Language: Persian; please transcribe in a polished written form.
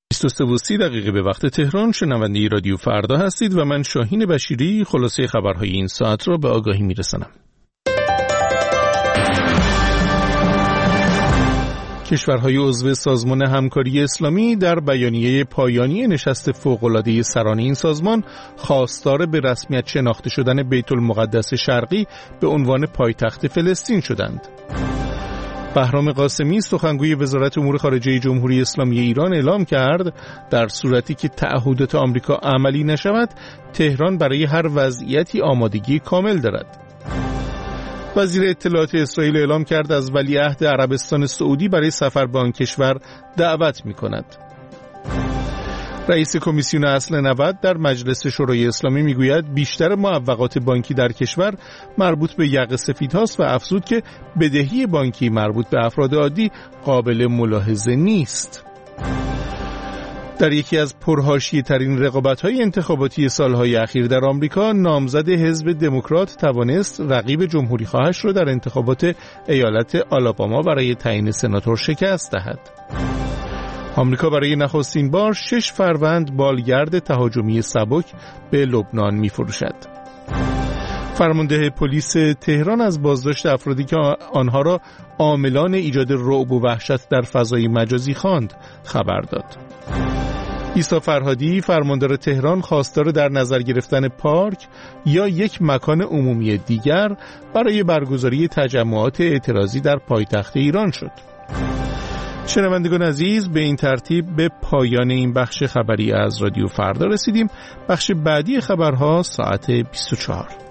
23:30 به وقت تهران شنونده رادیو فردا هستید و من شاهین بشیری خلاصه خبرهای این ساعت را به آگاهی میرسانم. کشورهای عضو سازمان همکاری اسلامی در بیانیه پایانی نشست فوق‌العاده سران این سازمان خواستار به رسمیت شناخته شدن بیت المقدس شرقی به عنوان پایتخت فلسطین شدند. بهرام قاسمی سخنگوی وزارت امور خارجه جمهوری اسلامی ایران اعلام کرد در صورتی که تعهدات آمریکا عملی نشود تهران برای هر وضعیتی آمادگی کامل دارد. وزیر اطلاعات اسرائیل اعلام کرد از ولیعهد عربستان سعودی برای سفر به آن کشور دعوت می‌کند. رئیس کمیسیون اصل 90 در مجلس شورای اسلامی میگوید بیشتر معوقات بانکی در کشور مربوط به یقه سفیدهاست و افزود که بدهی بانکی مربوط به افراد عادی قابل ملاحظه نیست. در یکی از پرحاشیه ترین رقابت‌های انتخاباتی سالهای اخیر در آمریکا، نامزد حزب دموکرات توانست رقیب جمهوری‌خواهش را در انتخابات ایالت آلاباما برای تعیین سناتور شکست دهد. آمریکا برای نخستین بار 6 فروند بالگرد تهاجمی سبک به لبنان می‌فروشد. فرمانده پلیس تهران از بازداشت افرادی که آنها را عاملان ایجاد رعب و وحشت در فضای مجازی خواند خبر داد. عیسی فرهادی فرماندار تهران خواستار در نظر گرفتن پارک یا یک مکان عمومی دیگر برای برگزاری تجمعات اعتراضی در پایتخت ایران شد. شنوندگان عزیز، به این ترتیب به پایان این بخش خبری از رادیو فردا رسیدیم. بخش بعدی خبرها ساعت 24.